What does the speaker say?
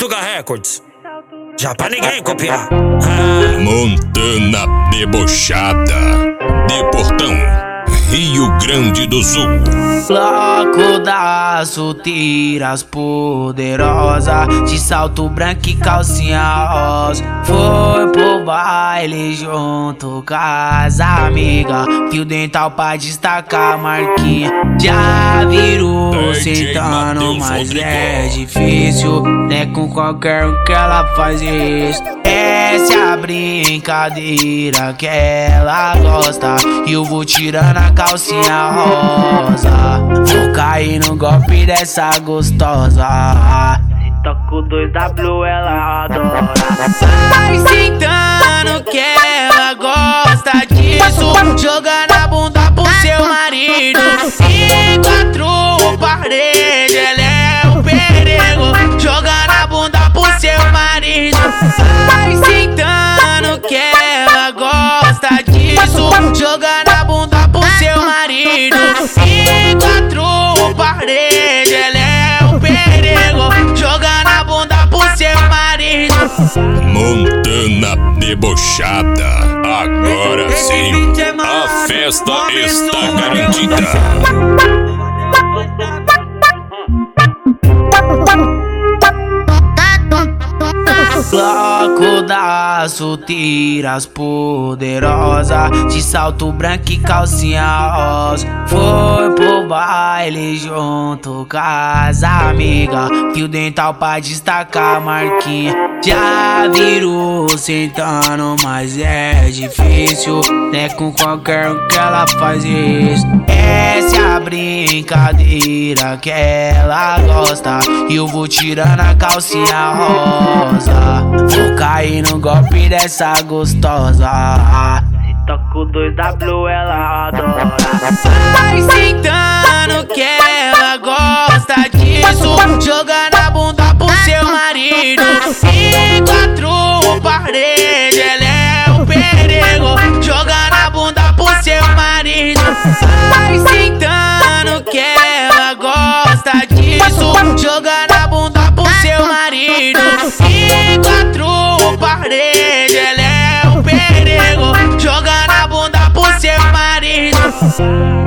Portugal Records, já pra ninguém copiar. Montana debochada, de Portão, Rio Grande do Sul. Bloco das solteiras poderosa, de salto branco e calcinha rosa. Foi pro baile junto com as amigas, fio dental pra destacar a marquinha. Já virou sentando, mas é difícil, né? Com qualquer um que ela faz isso. Essa é a brincadeira que ela gosta, e eu vou tirando a calcinha rosa. Vou cair no golpe dessa gostosa. Se toco 2W ela adora. Vai sentando que ela gosta disso, jogando a bunda pro seu marido. Em 4 paredes ela é um perigo, jogando a bunda pro seu marido. Vai sentando que ela gosta disso, jogando a bunda pro seu marido. Em 4 paredes ela é um perigo, jogando a bunda pro seu marido. Montana debochada, agora sim, a festa está garantida. Bloco das solteiras poderosa, de salto branco e calcinha rosa. Foi pro baile junto com as amigas, fio dental pra destacar a marquinha. Já virou sentando, mas é difícil, né? Com qualquer um que ela faz isso. Essa é a brincadeira que ela gosta, e eu vou tirando a calcinha rosa. Vou cair no golpe dessa gostosa. Se toco 2W ela adora. Vai sentando que ela gosta disso, jogando a bunda pro seu marido. Em 4 paredes ela é um perigo, jogando a bunda pro seu marido. Vai sentando que ela gosta disso, jogando a bunda pro seu marido. Em 4 paredes ela é um perigo, jogando a bunda pro seu marido.